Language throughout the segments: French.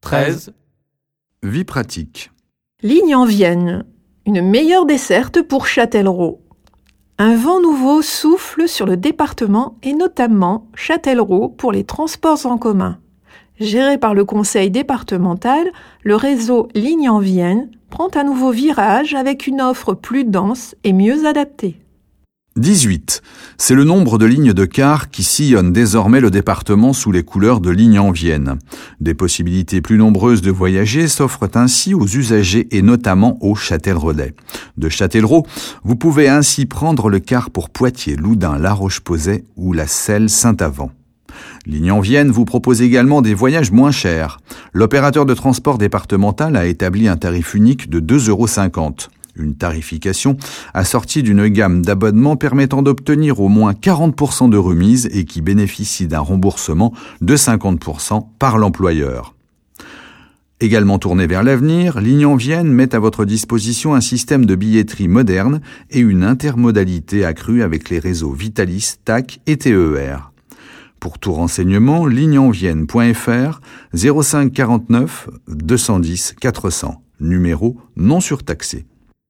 13. Vie pratique. Ligne en Vienne. Une meilleure desserte pour Châtellerault. Un vent nouveau souffle sur le département et notamment Châtellerault pour les transports en commun. Géré par le conseil départemental, le réseau Ligne en Vienne prend un nouveau virage avec une offre plus dense et mieux adaptée. 18. C'est le nombre de lignes de car qui sillonnent désormais le département sous les couleurs de Ligne en Vienne. Des possibilités plus nombreuses de voyager s'offrent ainsi aux usagers et notamment aux Châtelleraudais. De Châtellerault, vous pouvez ainsi prendre le car pour Poitiers, Loudun, La Roche-Posay ou la Selle Saint-Avant. Ligne en Vienne vous propose également des voyages moins chers. L'opérateur de transport départemental a établi un tarif unique de 2,50 €. Une tarification assortie d'une gamme d'abonnements permettant d'obtenir au moins 40% de remise et qui bénéficie d'un remboursement de 50% par l'employeur. Également tourné vers l'avenir, Ligne en Vienne met à votre disposition un système de billetterie moderne et une intermodalité accrue avec les réseaux Vitalis, TAC et TER. Pour tout renseignement, ligneanvienne.fr 05 49 210 400, numéro non surtaxé.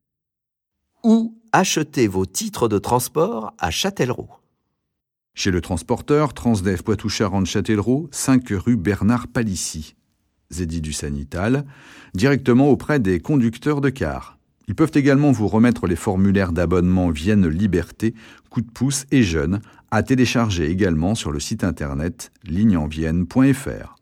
Où achetez vos titres de transport à Châtellerault? Chez le transporteur Transdev Poitou-Charentes-Châtellerault, 5 rue Bernard Palissy, Zeddy du Sanital, directement auprès des conducteurs de car. Ils peuvent également vous remettre les formulaires d'abonnement Vienne Liberté, Coup de pouce et Jeunes, à télécharger également sur le site internet ligneanvienne.fr.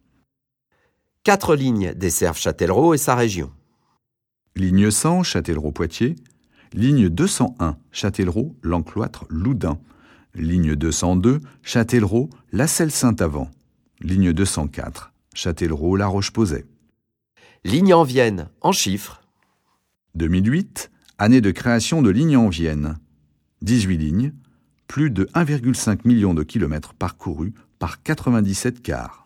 4 lignes desservent Châtellerault et sa région. Ligne 100, Châtellerault-Poitiers. Ligne 201, Châtellerault, L'Encloître, Loudun. Ligne 202, Châtellerault, La Selle Saint-Avant. Ligne 204, Châtellerault, La Roche-Posay. Ligne en Vienne, en chiffres. 2008, année de création de Ligne en Vienne. 18 lignes, plus de 1,5 million de kilomètres parcourus par 97 cars.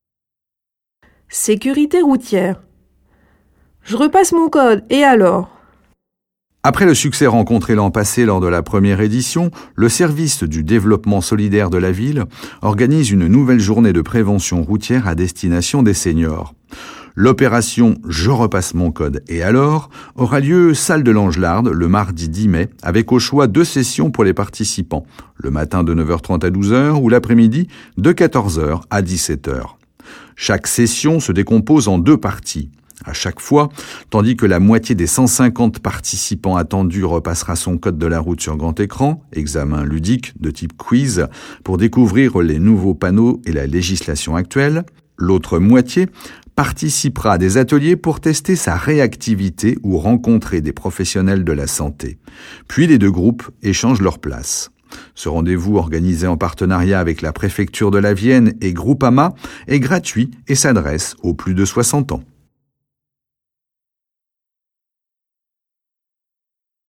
Sécurité routière. Je repasse mon code, et alors ? Après le succès rencontré l'an passé lors de la première édition, le service du développement solidaire de la ville organise une nouvelle journée de prévention routière à destination des seniors. L'opération « Je repasse mon code et alors » aura lieu salle de l'Angelarde le mardi 10 mai avec au choix 2 sessions pour les participants, le matin de 9h30 à 12h ou l'après-midi de 14h à 17h. Chaque session se décompose en 2 parties. À chaque fois, tandis que la moitié des 150 participants attendus repassera son code de la route sur grand écran, examen ludique de type quiz, pour découvrir les nouveaux panneaux et la législation actuelle, l'autre moitié participera à des ateliers pour tester sa réactivité ou rencontrer des professionnels de la santé. Puis les 2 groupes échangent leurs places. Ce rendez-vous, organisé en partenariat avec la préfecture de la Vienne et Groupama, est gratuit et s'adresse aux plus de 60 ans.